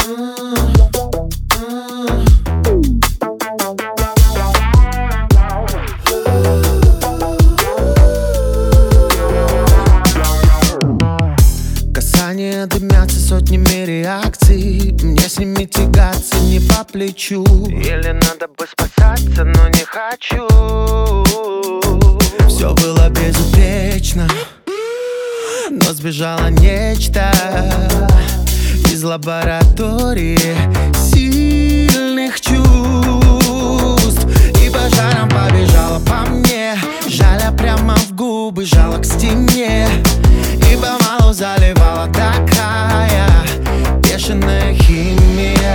Касания дымятся сотнями реакций. Мне с ними тягаться не по плечу. Или надо бы спасаться, но не хочу. Все было безупречно, но сбежало нечто из лаборатории сильных чувств. И пожаром побежала по мне, жаля прямо в губы, жала к стене. И помалу заливала такая бешеная химия.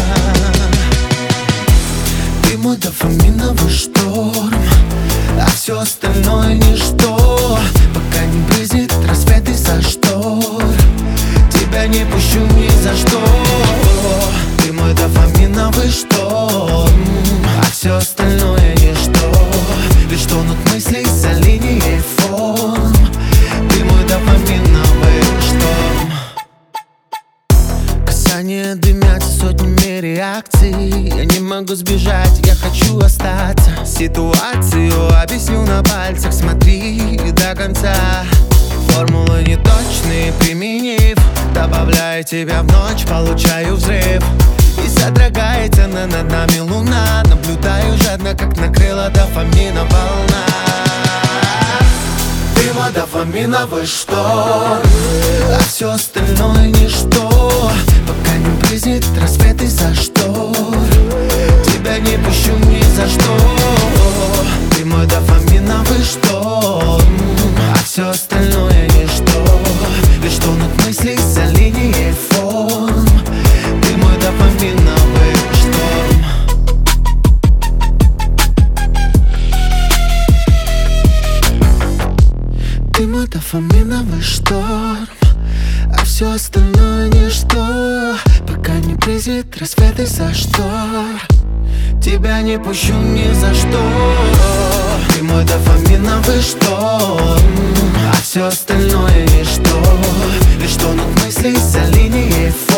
Ты мой дофаминовый шторм, а все остальное ничто, пока не брызнет рассвет из-за штор. Тебя не пущу ни за что. Ты мой дофаминовый шторм, а все остальное ничто, лишь тонут мысли за линией форм. Ты мой дофаминовый шторм. Касания дымятся сотнями реакций. Я не могу сбежать, я хочу остаться. Ситуацию объясню на пальцах, смотри до конца. Формулы неточные, применив, добавляю тебя в ночь, получаю взрыв. И содрогается над нами луна. Наблюдаю жадно, как накрыла дофамина волна. Ты мой дофаминовый шторм, а все остальное ничто, пока не брызнет рассвет из-за штор. Тебя не пущу ни за что. Ты мой дофаминовый шторм, а все остальное ничто, лишь тонут мысли за линией форм. Ты мой дофаминовый шторм. Ты мой дофаминовый шторм, а все остальное ничто, пока не брызнет рассвет из-за штор. Тебя не пущу ни за что. Ты мой дофаминовый шторм, а все остальное ничто, лишь тонут мысли за линией форм.